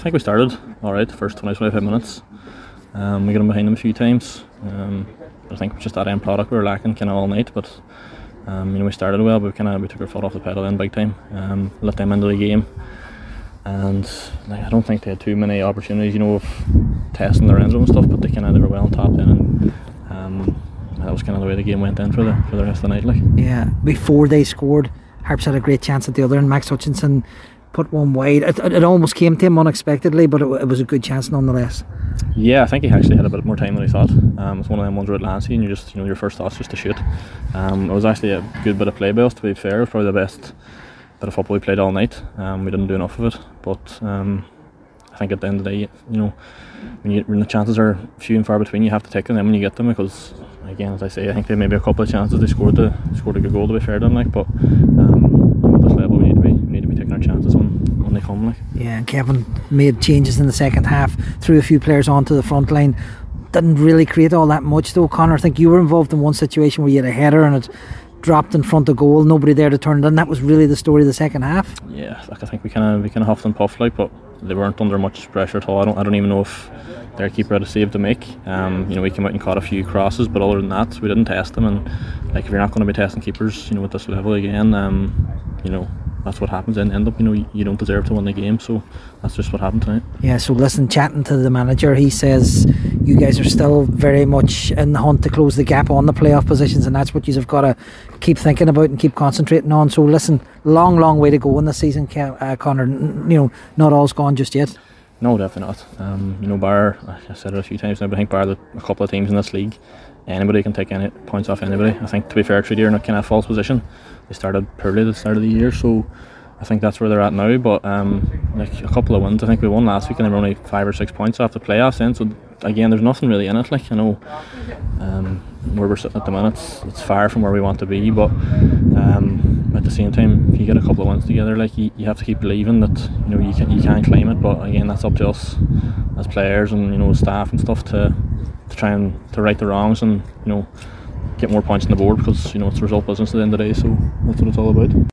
think we started alright the first 20-25 minutes. We got in behind them a few times. But I think just that end product we were lacking kind of all night. But we started well, but we took our foot off the pedal then big time. Let them into the game, and I don't think they had too many opportunities, of testing their end zone and stuff. But they were well on top then, and that was kind of the way the game went then for the rest of the night. Yeah, before they scored, Harps had a great chance at the other, and Max Hutchinson put one wide. It almost came to him unexpectedly, but it was a good chance nonetheless. Yeah, I think he actually had a bit more time than he thought. It's one of them ones where it lands you and you just, your first thought's just to shoot. It was actually a good bit of play by us, to be fair. It was probably the best bit of football we played all night. We didn't do enough of it, but I think at the end of the day, when the chances are few and far between, you have to take them when you get them, because again, as I say, I think they maybe a couple of chances they scored a good goal, to be fair to them, but at this level we need to be taking our chances when they come. Yeah, and Kevin made changes in the second half, threw a few players onto the front line. Didn't really create all that much though. Conor, I think you were involved in one situation where you had a header and it dropped in front of goal, nobody there to turn it in. That was really the story of the second half. Yeah, I think we kind of huffed and puffed, but they weren't under much pressure at all. I don't even know if their keeper had a save to make. We came out and caught a few crosses, but other than that, we didn't test them. And if you're not going to be testing keepers, at this level again, that's what happens. And end up, you don't deserve to win the game. So that's just what happened tonight. Yeah. So listen, chatting to the manager, he says you guys are still very much in the hunt to close the gap on the playoff positions, and that's what you've got to keep thinking about and keep concentrating on. So listen, long way to go in the season, Conor. Not all's gone just yet. No, definitely not. Bar, I said it a few times now, but I think bar a couple of teams in this league, anybody can take any points off anybody. I think, to be fair, Treaty are in a kind of false position. They started poorly at the start of the year, so I think that's where they're at now. But a couple of wins. I think we won last week and they were only 5 or 6 points off the playoffs then. So again, there's nothing really in it. Where we're sitting at the minute, it's far from where we want to be. But at the same time, if you get a couple of wins together, you have to keep believing that you can claim it. But again, that's up to us as players and staff and stuff to try and to right the wrongs and get more points on the board, because it's result business at the end of the day. So that's what it's all about.